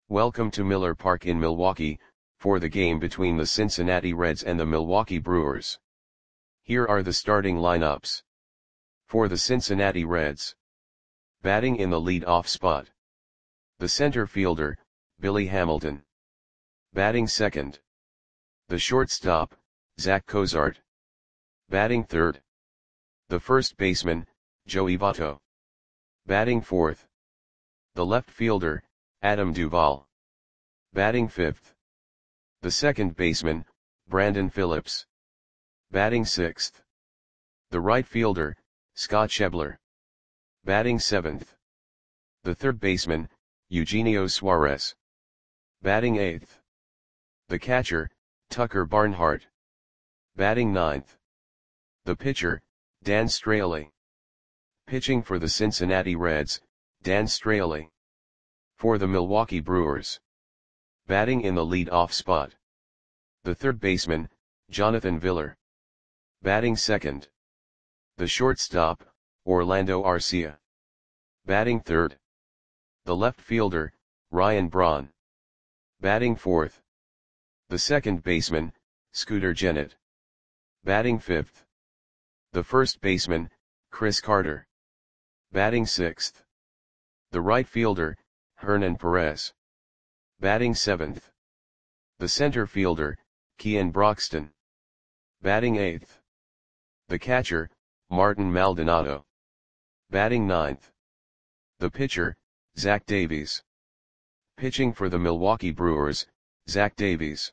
Welcome to Miller Park in Milwaukee, for the game between the Cincinnati Reds and the Milwaukee Brewers. Here are the starting lineups. For the Cincinnati Reds. Batting in the lead-off spot. The center fielder, Billy Hamilton. Batting second. The shortstop, Zach Cozart. Batting third. The first baseman, Joey Votto. Batting fourth. The left fielder, Adam Duvall. Batting fifth. The second baseman, Brandon Phillips. Batting sixth. The right fielder, Scott Schebler. Batting seventh. The third baseman, Eugenio Suarez. Batting eighth. The catcher, Tucker Barnhart. Batting ninth. The pitcher, Dan Straily. Pitching for the Cincinnati Reds, Dan Straily. For the Milwaukee Brewers. Batting in the lead-off spot. The third baseman, Jonathan Villar. Batting second. The shortstop, Orlando Arcia. Batting third. The left fielder, Ryan Braun. Batting fourth. The second baseman, Scooter Gennett. Batting fifth. The first baseman, Chris Carter. Batting sixth. The right fielder, Hernan Perez. Batting seventh. The center fielder, Kean Broxton. Batting eighth. The catcher, Martin Maldonado. Batting ninth. The pitcher, Zach Davies. Pitching for the Milwaukee Brewers, Zach Davies.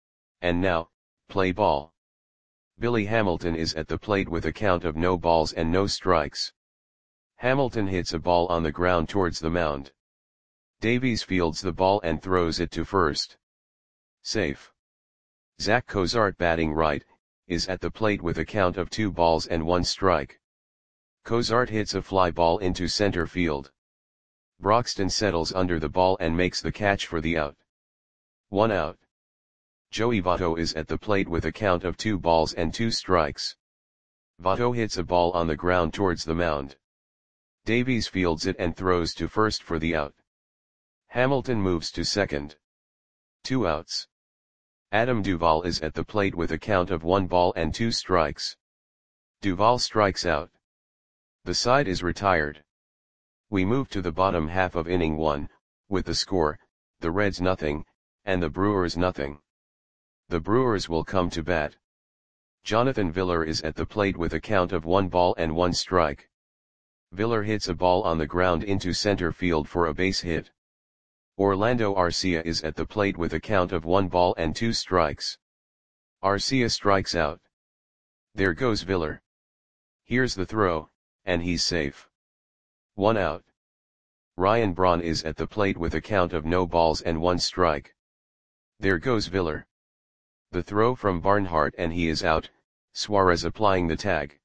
And now, play ball. Billy Hamilton is at the plate with a count of no balls and no strikes. Hamilton hits a ball on the ground towards the mound. Davies fields the ball and throws it to first. Safe. Zach Cozart, batting right, is at the plate with a count of 2 balls and 1 strike. Cozart hits a fly ball into center field. Broxton settles under the ball and makes the catch for the out. 1 out. Joey Votto is at the plate with a count of 2 balls and 2 strikes. Votto hits a ball on the ground towards the mound. Davies fields it and throws to first for the out. Hamilton moves to second. 2 outs. Adam Duvall is at the plate with a count of 1 ball and 2 strikes. Duvall strikes out. The side is retired. We move to the bottom half of inning 1, with the score, the Reds nothing, and the Brewers nothing. The Brewers will come to bat. Jonathan Villar is at the plate with a count of 1 ball and 1 strike. Villar hits a ball on the ground into center field for a base hit. Orlando Arcia is at the plate with a count of 1 ball and 2 strikes. Arcia strikes out. There goes Villar. Here's the throw, and he's safe. 1 out. Ryan Braun is at the plate with a count of no balls and 1 strike. There goes Villar. The throw from Barnhart and he is out, Suarez applying the tag.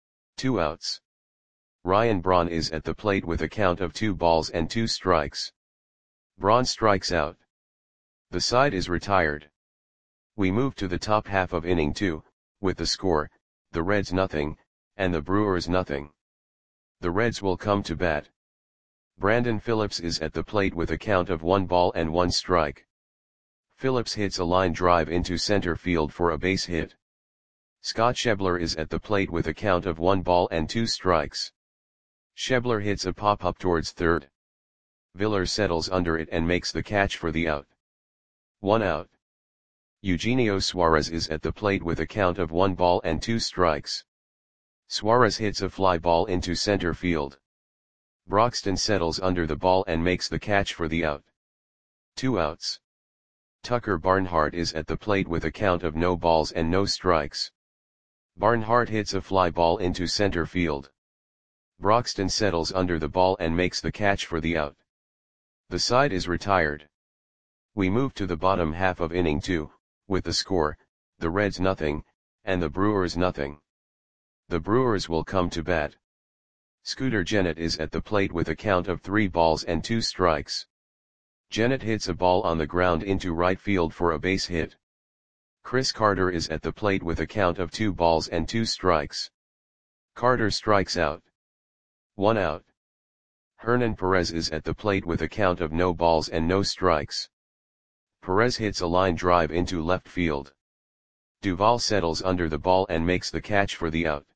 2 outs. Ryan Braun is at the plate with a count of 2 balls and 2 strikes. Braun strikes out. The side is retired. We move to the top half of inning 2, with the score, the Reds nothing, and the Brewers nothing. The Reds will come to bat. Brandon Phillips is at the plate with a count of 1 ball and 1 strike. Phillips hits a line drive into center field for a base hit. Scott Schebler is at the plate with a count of 1 ball and 2 strikes. Schebler hits a pop-up towards third. Villar settles under it and makes the catch for the out. 1 out. Eugenio Suarez is at the plate with a count of 1 ball and 2 strikes. Suarez hits a fly ball into center field. Broxton settles under the ball and makes the catch for the out. 2 outs. Tucker Barnhart is at the plate with a count of no balls and no strikes. Barnhart hits a fly ball into center field. Broxton settles under the ball and makes the catch for the out. The side is retired. We move to the bottom half of inning 2, with the score, the Reds nothing, and the Brewers nothing. The Brewers will come to bat. Scooter Gennett is at the plate with a count of 3 balls and 2 strikes. Gennett hits a ball on the ground into right field for a base hit. Chris Carter is at the plate with a count of 2 balls and 2 strikes. Carter strikes out. 1 out. Hernan Perez is at the plate with a count of no balls and no strikes. Perez hits a line drive into left field. Duvall settles under the ball and makes the catch for the out.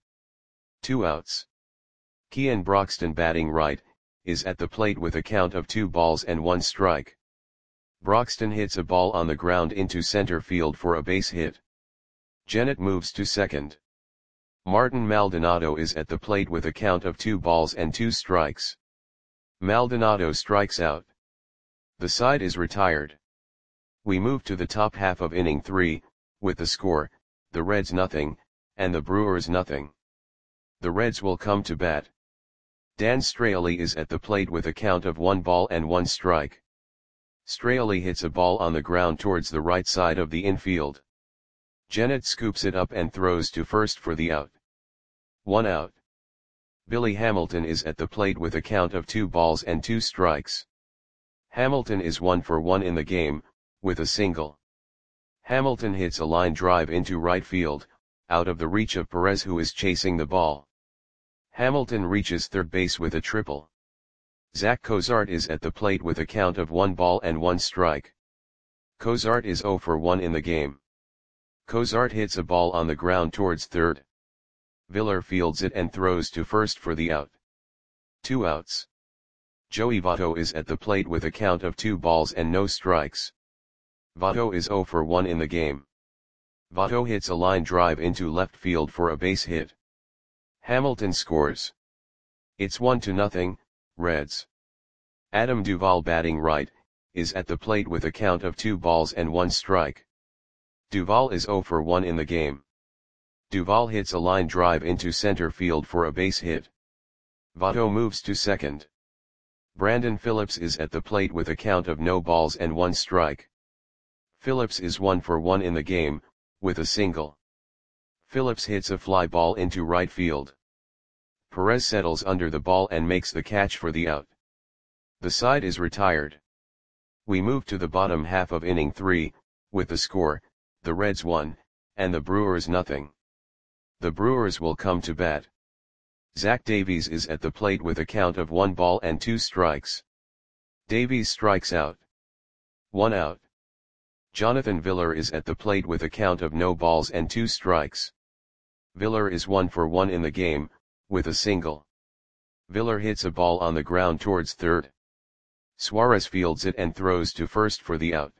2 outs. Kean Broxton, batting right, is at the plate with a count of 2 balls and 1 strike. Broxton hits a ball on the ground into center field for a base hit. Gennett moves to second. Martin Maldonado is at the plate with a count of 2 balls and 2 strikes. Maldonado strikes out. The side is retired. We move to the top half of inning 3, with the score, the Reds 0, and the Brewers 0. The Reds will come to bat. Dan Straily is at the plate with a count of 1 ball and 1 strike. Straily hits a ball on the ground towards the right side of the infield. Gennett scoops it up and throws to first for the out. 1 out. Billy Hamilton is at the plate with a count of 2 balls and 2 strikes. Hamilton is 1 for 1 in the game, with a single. Hamilton hits a line drive into right field, out of the reach of Perez, who is chasing the ball. Hamilton reaches third base with a triple. Zach Cozart is at the plate with a count of 1 ball and 1 strike. Cozart is 0 for 1 in the game. Cozart hits a ball on the ground towards third. Villar fields it and throws to first for the out. 2 outs. Joey Votto is at the plate with a count of 2 balls and no strikes. Votto is 0 for 1 in the game. Votto hits a line drive into left field for a base hit. Hamilton scores. It's 1-0, Reds. Adam Duvall, batting right, is at the plate with a count of 2 balls and 1 strike. Duvall is 0 for 1 in the game. Duvall hits a line drive into center field for a base hit. Votto moves to second. Brandon Phillips is at the plate with a count of no balls and 1 strike. Phillips is 1 for 1 in the game, with a single. Phillips hits a fly ball into right field. Perez settles under the ball and makes the catch for the out. The side is retired. We move to the bottom half of inning 3, with the score, the Reds 1, and the Brewers 0. The Brewers will come to bat. Zach Davies is at the plate with a count of 1 ball and 2 strikes. Davies strikes out. 1 out. Jonathan Villar is at the plate with a count of no balls and 2 strikes. Villar is 1 for 1 in the game, with a single. Villar hits a ball on the ground towards third. Suarez fields it and throws to first for the out.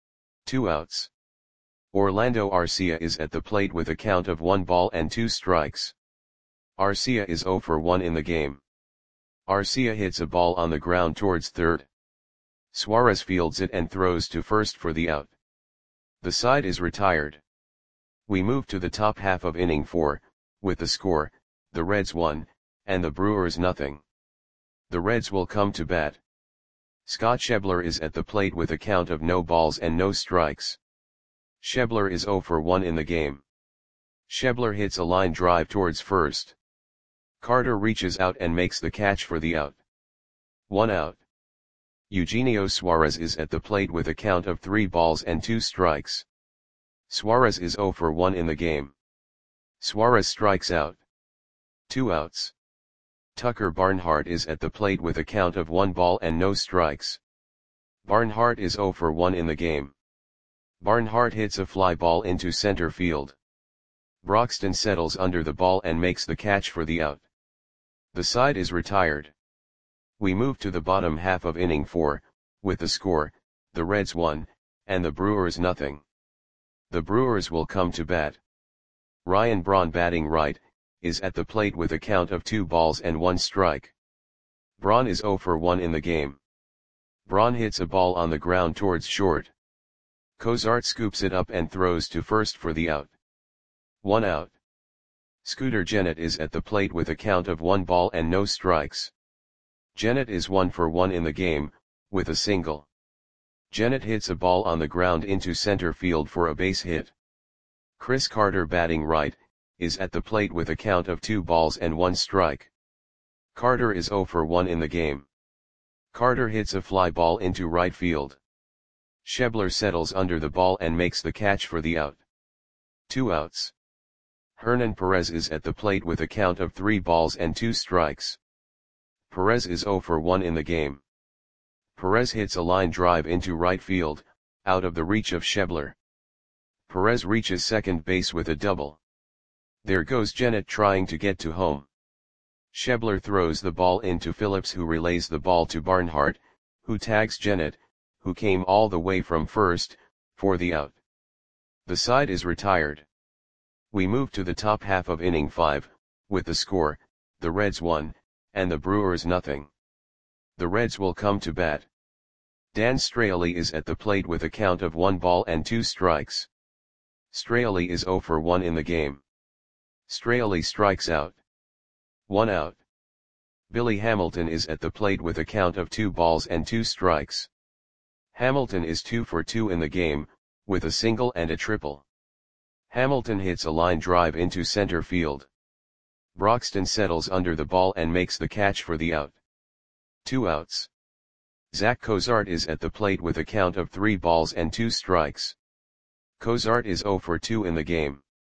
2 outs. Orlando Arcia is at the plate with a count of 1 ball and 2 strikes. Arcia is 0 for 1 in the game. Arcia hits a ball on the ground towards third. Suarez fields it and throws to first for the out. The side is retired. We move to the top half of inning 4, with the score, the Reds 1, and the Brewers 0. The Reds will come to bat. Scott Schebler is at the plate with a count of no balls and no strikes. Schebler is 0 for 1 in the game. Schebler hits a line drive towards first. Carter reaches out and makes the catch for the out. 1 out. Eugenio Suarez is at the plate with a count of 3 balls and 2 strikes. Suarez is 0 for 1 in the game. Suarez strikes out. 2 outs. Tucker Barnhart is at the plate with a count of 1 ball and no strikes. Barnhart is 0 for 1 in the game. Barnhart hits a fly ball into center field. Broxton settles under the ball and makes the catch for the out. The side is retired. We move to the bottom half of inning 4, with the score, the Reds 1, and the Brewers 0. The Brewers will come to bat. Ryan Braun, batting right, is at the plate with a count of 2 balls and 1 strike. Braun is 0 for 1 in the game. Braun hits a ball on the ground towards short. Cozart scoops it up and throws to first for the out. 1 out. Scooter Gennett is at the plate with a count of 1 ball and no strikes. Gennett is 1 for 1 in the game, with a single. Gennett hits a ball on the ground into center field for a base hit. Chris Carter, batting right, is at the plate with a count of 2 balls and 1 strike. Carter is 0 for 1 in the game. Carter hits a fly ball into right field. Schebler settles under the ball and makes the catch for the out. 2 outs. Hernan Perez is at the plate with a count of 3 balls and 2 strikes. Perez is 0 for 1 in the game. Perez hits a line drive into right field, out of the reach of Schebler. Perez reaches second base with a double. There goes Gennett trying to get to home. Schebler throws the ball into Phillips, who relays the ball to Barnhart, who tags Gennett, who came all the way from first, for the out. The side is retired. We move to the top half of inning 5, with the score, the Reds 1, and the Brewers nothing. The Reds will come to bat. Dan Straily is at the plate with a count of 1 ball and 2 strikes. Straily is 0 for 1 in the game. Straily strikes out. 1 out. Billy Hamilton is at the plate with a count of 2 balls and 2 strikes. Hamilton is 2 for 2 in the game, with a single and a triple. Hamilton hits a line drive into center field. Broxton settles under the ball and makes the catch for the out. 2 outs. Zach Cozart is at the plate with a count of 3 balls and 2 strikes. Cozart is 0 for 2 in the game.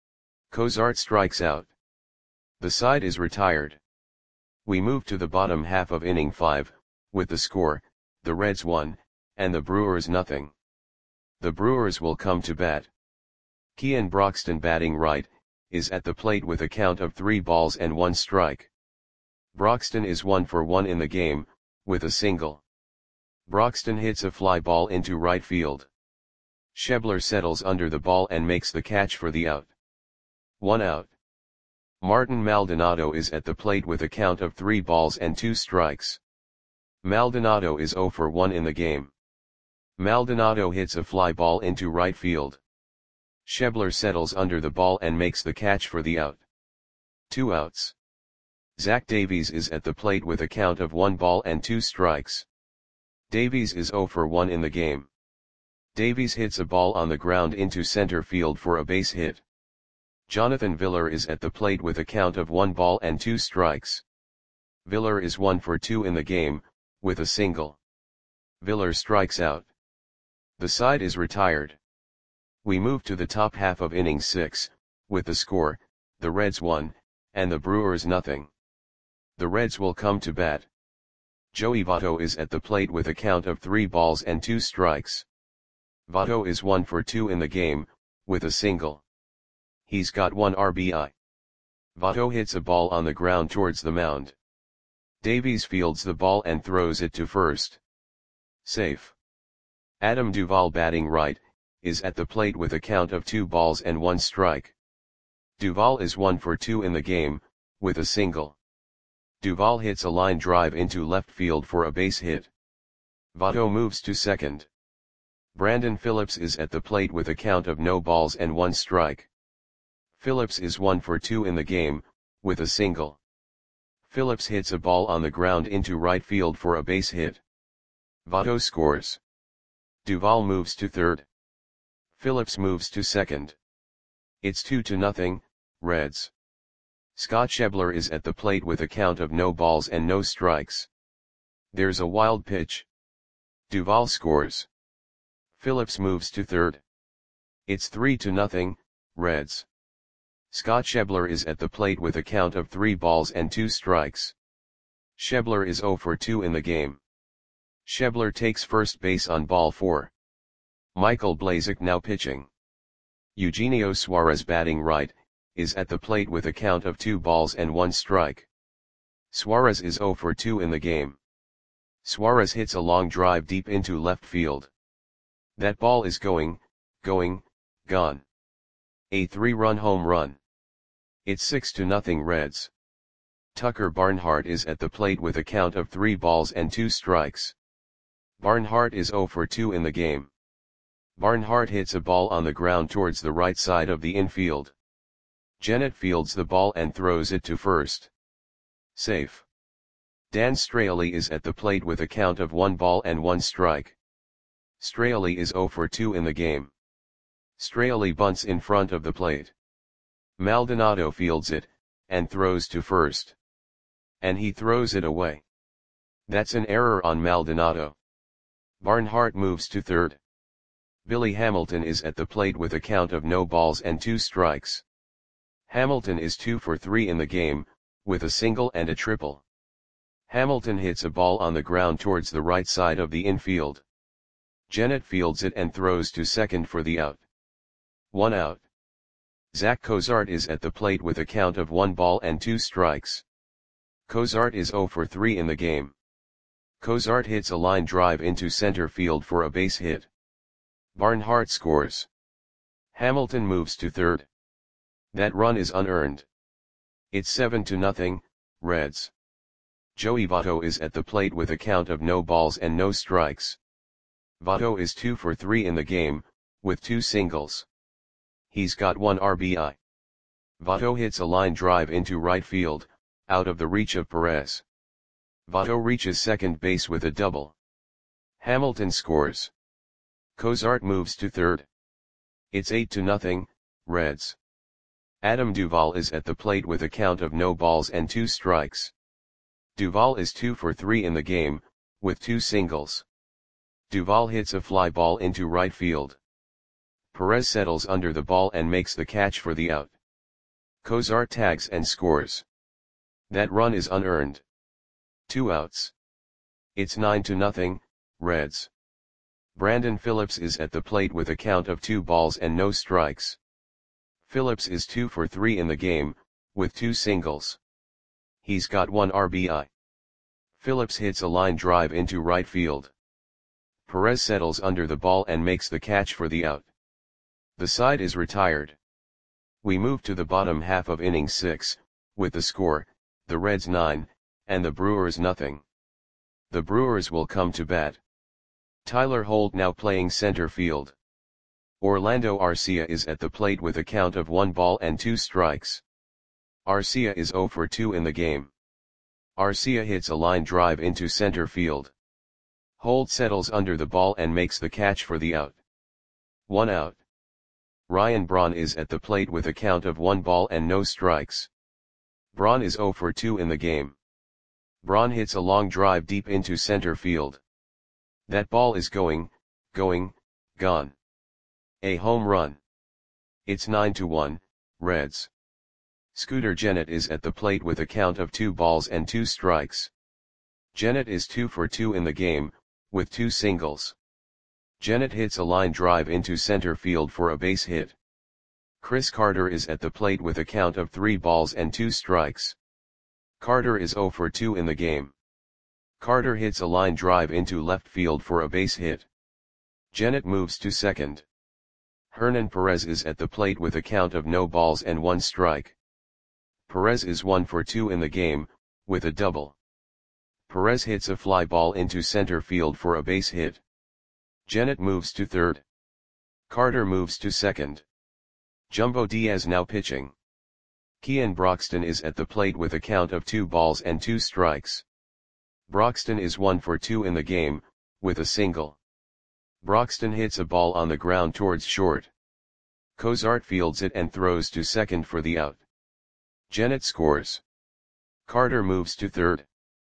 Cozart strikes out. The side is retired. We move to the bottom half of inning 5, with the score, the Reds 1, and the Brewers nothing. The Brewers will come to bat. Kean Broxton, batting right, is at the plate with a count of 3 balls and 1 strike. Broxton is 1 for 1 in the game, with a single. Broxton hits a fly ball into right field. Schebler settles under the ball and makes the catch for the out. 1 out. Martin Maldonado is at the plate with a count of 3 balls and 2 strikes. Maldonado is 0 for 1 in the game. Maldonado hits a fly ball into right field. Schebler settles under the ball and makes the catch for the out. 2 outs. Zach Davies is at the plate with a count of 1 ball and 2 strikes. Davies is 0 for 1 in the game. Davies hits a ball on the ground into center field for a base hit. Jonathan Villar is at the plate with a count of 1 ball and 2 strikes. Villar is 1 for 2 in the game, with a single. Villar strikes out. The side is retired. We move to the top half of inning 6, with the score, the Reds 1, and the Brewers nothing. The Reds will come to bat. Joey Votto is at the plate with a count of 3 balls and 2 strikes. Votto is 1 for 2 in the game, with a single. He's got 1 RBI. Votto hits a ball on the ground towards the mound. Davies fields the ball and throws it to first. Safe. Adam Duvall, batting right, is at the plate with a count of 2 balls and 1 strike. Duvall is 1 for 2 in the game, with a single. Duvall hits a line drive into left field for a base hit. Votto moves to second. Brandon Phillips is at the plate with a count of no balls and 1 strike. Phillips is 1 for 2 in the game, with a single. Phillips hits a ball on the ground into right field for a base hit. Votto scores. Duvall moves to third. Phillips moves to second. It's 2-0, Reds. Scott Schebler is at the plate with a count of no balls and no strikes. There's a wild pitch. Duvall scores. Phillips moves to third. It's 3-0, Reds. Scott Schebler is at the plate with a count of 3 balls and 2 strikes. Schebler is 0 for 2 in the game. Schebler takes first base on ball 4. Michael Blazek now pitching. Eugenio Suarez, batting right, is at the plate with a count of 2 balls and 1 strike. Suarez is 0 for 2 in the game. Suarez hits a long drive deep into left field. That ball is gone. A 3-run home run. It's 6-0 Reds. Tucker Barnhart is at the plate with a count of 3 balls and 2 strikes. Barnhart is 0 for 2 in the game. Barnhart hits a ball on the ground towards the right side of the infield. Gennett fields the ball and throws it to first. Safe. Dan Straily is at the plate with a count of 1 ball and 1 strike. Straily is 0 for 2 in the game. Straily bunts in front of the plate. Maldonado fields it, and throws to first. And he throws it away. That's an error on Maldonado. Barnhart moves to third. Billy Hamilton is at the plate with a count of no balls and 2 strikes. Hamilton is 2 for 3 in the game, with a single and a triple. Hamilton hits a ball on the ground towards the right side of the infield. Gennett fields it and throws to second for the out. 1 out. Zach Cozart is at the plate with a count of 1 ball and 2 strikes. Cozart is 0 for 3 in the game. Cozart hits a line drive into center field for a base hit. Barnhart scores. Hamilton moves to third. That run is unearned. It's 7-0, Reds. Joey Votto is at the plate with a count of no balls and no strikes. Votto is 2 for 3 in the game, with 2 singles. He's got 1 RBI. Votto hits a line drive into right field, out of the reach of Perez. Votto reaches second base with a double. Hamilton scores. Cozart moves to third. It's 8-0, Reds. Adam Duvall is at the plate with a count of no balls and 2 strikes. Duvall is 2 for 3 in the game, with 2 singles. Duvall hits a fly ball into right field. Perez settles under the ball and makes the catch for the out. Cozart tags and scores. That run is unearned. 2 outs. It's 9-0, Reds. Brandon Phillips is at the plate with a count of 2 balls and no strikes. Phillips is 2 for 3 in the game, with 2 singles. He's got 1 RBI. Phillips hits a line drive into right field. Perez settles under the ball and makes the catch for the out. The side is retired. We move to the bottom half of inning 6, with the score, the Reds 9, and the Brewers nothing. The Brewers will come to bat. Tyler Holt now playing center field. Orlando Arcia is at the plate with a count of 1 ball and 2 strikes. Arcia is 0 for 2 in the game. Arcia hits a line drive into center field. Holt settles under the ball and makes the catch for the out. 1 out. Ryan Braun is at the plate with a count of 1 ball and no strikes. Braun is 0 for 2 in the game. Braun hits a long drive deep into center field. That ball is gone. A home run. It's 9-1, Reds. Scooter Gennett is at the plate with a count of 2 balls and 2 strikes. Gennett is 2 for 2 in the game, with 2 singles. Gennett hits a line drive into center field for a base hit. Chris Carter is at the plate with a count of 3 balls and 2 strikes. Carter is 0 for 2 in the game. Carter hits a line drive into left field for a base hit. Gennett moves to second. Hernan Perez is at the plate with a count of no balls and 1 strike. Perez is 1 for 2 in the game, with a double. Perez hits a fly ball into center field for a base hit. Gennett moves to third. Carter moves to second. Jumbo Diaz now pitching. Kean Broxton is at the plate with a count of 2 balls and 2 strikes. Broxton is 1 for 2 in the game, with a single. Broxton hits a ball on the ground towards short. Cozart fields it and throws to second for the out. Gennett scores. Carter moves to third.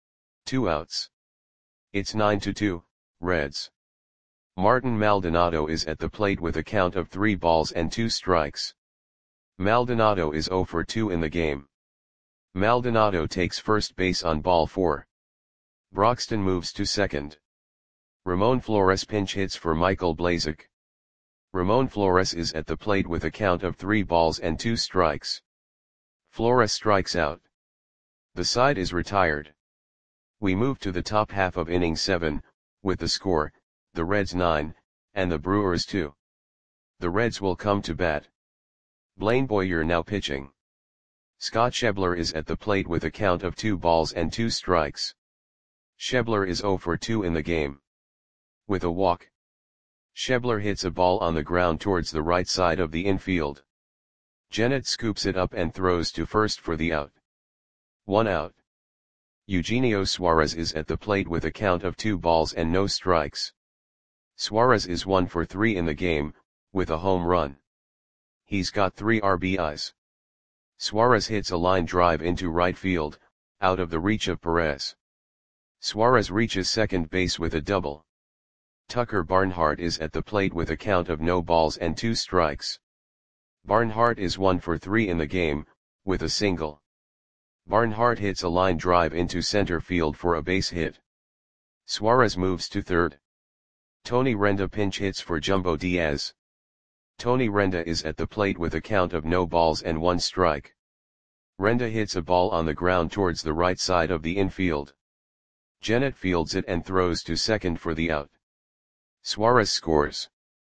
2 outs. It's 9-2, Reds. Martin Maldonado is at the plate with a count of 3 balls and 2 strikes. Maldonado is 0 for 2 in the game. Maldonado takes first base on ball 4. Broxton moves to second. Ramon Flores pinch hits for Michael Blazek. Ramon Flores is at the plate with a count of 3 balls and 2 strikes. Flores strikes out. The side is retired. We move to the top half of inning 7, with the score, the Reds 9, and the Brewers 2. The Reds will come to bat. Blaine Boyer now pitching. Scott Schebler is at the plate with a count of 2 balls and 2 strikes. Schebler is 0 for 2 in the game. With a walk. Schebler hits a ball on the ground towards the right side of the infield. Gennett scoops it up and throws to first for the out. 1 out. Eugenio Suarez is at the plate with a count of 2 balls and no strikes. Suarez is 1 for 3 in the game, with a home run. He's got 3 RBIs. Suarez hits a line drive into right field, out of the reach of Perez. Suarez reaches second base with a double. Tucker Barnhart is at the plate with a count of no balls and 2 strikes. Barnhart is 1 for 3 in the game, with a single. Barnhart hits a line drive into center field for a base hit. Suarez moves to third. Tony Renda pinch hits for Jumbo Diaz. Tony Renda is at the plate with a count of no balls and one strike. Renda hits a ball on the ground towards the right side of the infield. Gennett fields it and throws to second for the out. Suarez scores.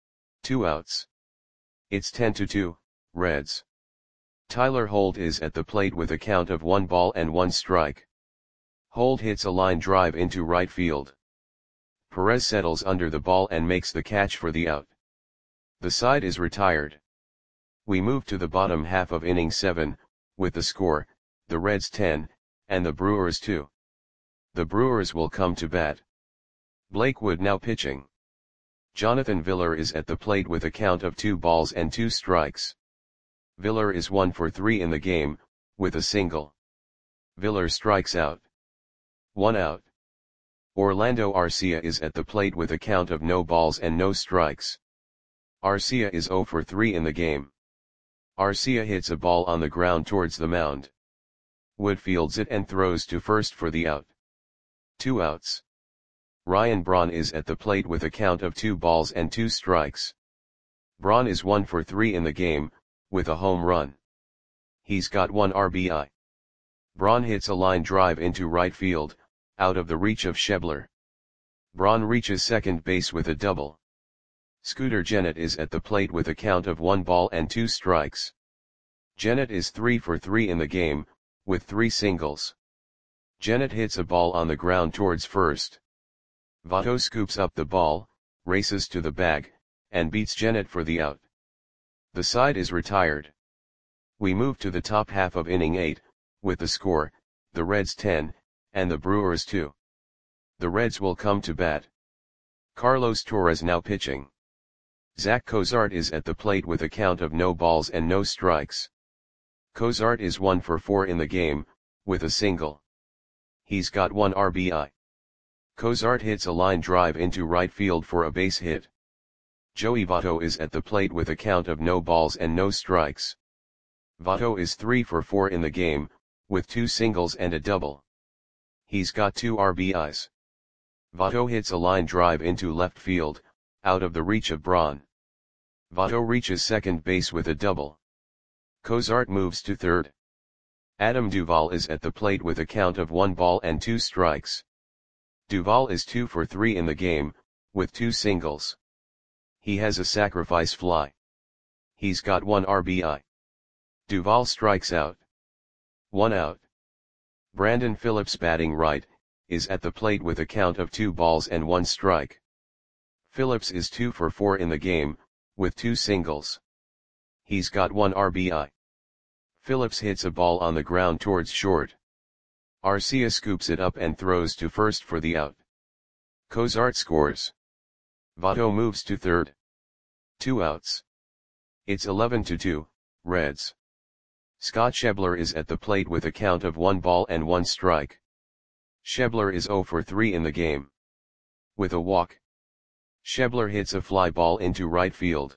2 outs. It's 10-2, Reds. Tyler Holt is at the plate with a count of 1 ball and 1 strike. Holt hits a line drive into right field. Perez settles under the ball and makes the catch for the out. The side is retired. We move to the bottom half of inning 7, with the score, the Reds 10, and the Brewers 2. The Brewers will come to bat. Blake Wood now pitching. Jonathan Villar is at the plate with a count of 2 balls and 2 strikes. Villar is 1 for 3 in the game, with a single. Villar strikes out. 1 out. Orlando Arcia is at the plate with a count of no balls and no strikes. Arcia is 0 for 3 in the game. Arcia hits a ball on the ground towards the mound. Wood fields it and throws to first for the out. 2 outs. Ryan Braun is at the plate with a count of 2 balls and 2 strikes. Braun is 1 for 3 in the game, with a home run. He's got 1 RBI. Braun hits a line drive into right field, out of the reach of Schebler. Braun reaches second base with a double. Scooter Gennett is at the plate with a count of 1 ball and 2 strikes. Gennett is 3 for 3 in the game, with 3 singles. Gennett hits a ball on the ground towards first. Votto scoops up the ball, races to the bag, and beats Gennett for the out. The side is retired. We move to the top half of inning 8, with the score, the Reds 10, and the Brewers 2. The Reds will come to bat. Carlos Torres now pitching. Zach Cozart is at the plate with a count of no balls and no strikes. Cozart is 1 for 4 in the game, with a single. He's got 1 RBI. Cozart hits a line drive into right field for a base hit. Joey Votto is at the plate with a count of no balls and no strikes. Votto is 3 for 4 in the game, with 2 singles and a double. He's got 2 RBIs. Votto hits a line drive into left field, out of the reach of Braun. Votto reaches second base with a double. Cozart moves to third. Adam Duvall is at the plate with a count of 1 ball and 2 strikes. Duvall is 2 for 3 in the game, with 2 singles. He has a sacrifice fly. He's got 1 RBI. Duvall strikes out. 1 out. Brandon Phillips batting right, is at the plate with a count of 2 balls and 1 strike. Phillips is 2 for 4 in the game, with 2 singles. He's got 1 RBI. Phillips hits a ball on the ground towards short. Arcia scoops it up and throws to first for the out. Cozart scores. Votto moves to third. 2 outs. It's 11-2, Reds. Scott Schebler is at the plate with a count of 1 ball and 1 strike. Schebler is 0 for 3 in the game. With a walk. Schebler hits a fly ball into right field.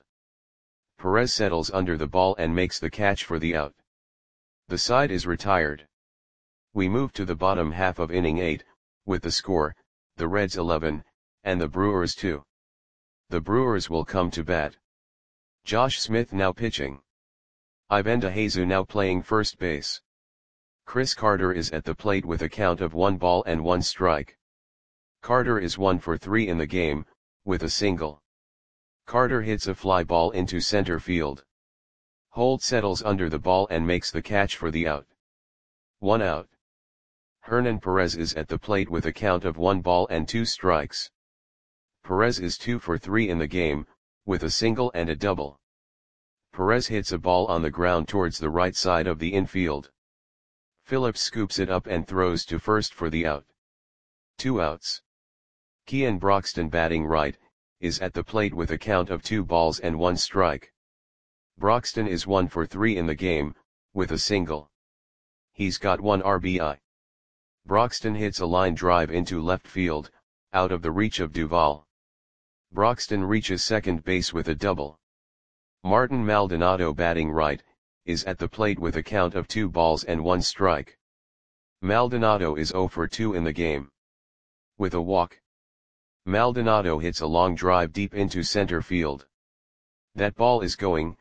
Perez settles under the ball and makes the catch for the out. The side is retired. We move to the bottom half of inning 8, with the score, the Reds 11, and the Brewers 2. The Brewers will come to bat. Josh Smith now pitching. Ivan DeJesus now playing first base. Chris Carter is at the plate with a count of 1 ball and 1 strike. Carter is 1 for 3 in the game, with a single. Carter hits a fly ball into center field. Holt settles under the ball and makes the catch for the out. 1 out. Hernan Perez is at the plate with a count of 1 ball and 2 strikes. Perez is 2 for 3 in the game, with a single and a double. Perez hits a ball on the ground towards the right side of the infield. Phillips scoops it up and throws to first for the out. 2 outs. Kean Broxton batting right, is at the plate with a count of 2 balls and 1 strike. Broxton is 1 for 3 in the game, with a single. He's got 1 RBI. Broxton hits a line drive into left field, out of the reach of Duvall. Broxton reaches second base with a double. Martin Maldonado batting right, is at the plate with a count of 2 balls and 1 strike. Maldonado is 0 for 2 in the game. With a walk, Maldonado hits a long drive deep into center field. That ball is going,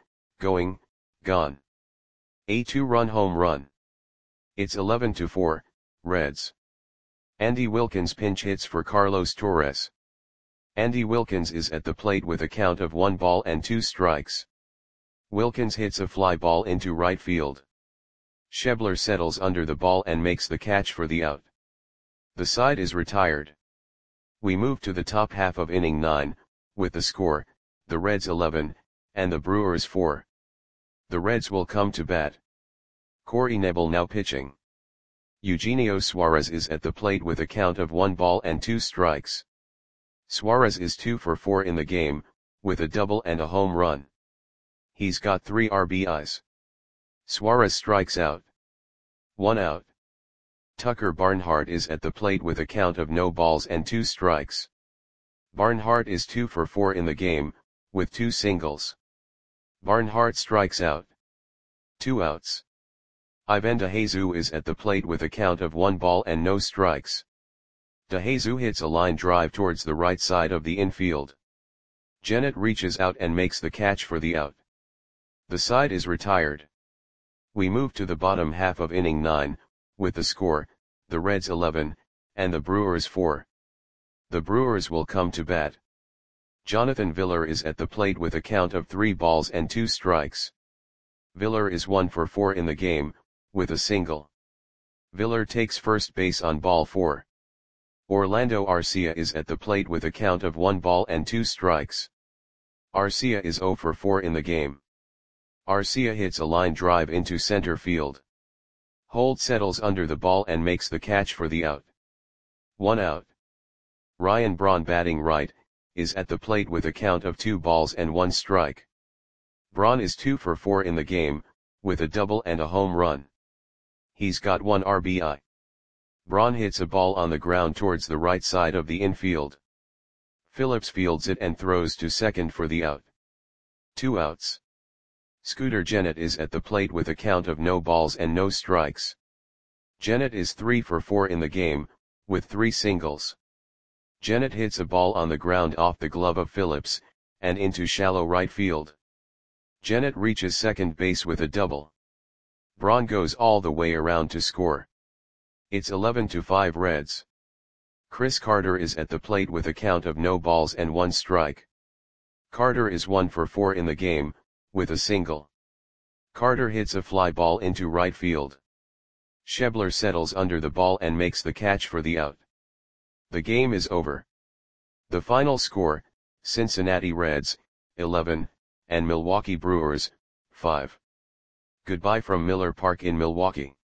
gone. A 2-run home run. It's 11-4, Reds. Andy Wilkins pinch hits for Carlos Torres. Andy Wilkins is at the plate with a count of 1 ball and 2 strikes. Wilkins hits a fly ball into right field. Schebler settles under the ball and makes the catch for the out. The side is retired. We move to the top half of inning 9, with the score, the Reds 11, and the Brewers 4. The Reds will come to bat. Corey Knebel now pitching. Eugenio Suarez is at the plate with a count of 1 ball and 2 strikes. Suarez is 2 for 4 in the game, with a double and a home run. He's got 3 RBIs. Suarez strikes out. 1 out. Tucker Barnhart is at the plate with a count of no balls and 2 strikes. Barnhart is 2 for 4 in the game, with 2 singles. Barnhart strikes out. 2 outs. Ivan DeJesus is at the plate with a count of 1 ball and no strikes. DeJesus hits a line drive towards the right side of the infield. Gennett reaches out and makes the catch for the out. The side is retired. We move to the bottom half of inning 9, with the score, the Reds 11, and the Brewers 4. The Brewers will come to bat. Jonathan Villar is at the plate with a count of 3 balls and 2 strikes. Villar is 1 for 4 in the game, with a single. Villar takes first base on ball 4. Orlando Arcia is at the plate with a count of 1 ball and 2 strikes. Arcia is 0 for 4 in the game. Arcia hits a line drive into center field. Holt settles under the ball and makes the catch for the out. 1 out. Ryan Braun batting right, is at the plate with a count of 2 balls and 1 strike. Braun is 2 for 4 in the game, with a double and a home run. He's got 1 RBI. Braun hits a ball on the ground towards the right side of the infield. Phillips fields it and throws to second for the out. 2 outs. Scooter Gennett is at the plate with a count of no balls and no strikes. Gennett is 3 for 4 in the game, with 3 singles. Gennett hits a ball on the ground off the glove of Phillips, and into shallow right field. Gennett reaches second base with a double. Braun goes all the way around to score. It's 11-5 Reds. Chris Carter is at the plate with a count of no balls and 1 strike. Carter is 1 for 4 in the game, with a single. Carter hits a fly ball into right field. Schebler settles under the ball and makes the catch for the out. The game is over. The final score, Cincinnati Reds, 11, and Milwaukee Brewers, 5. Goodbye from Miller Park in Milwaukee.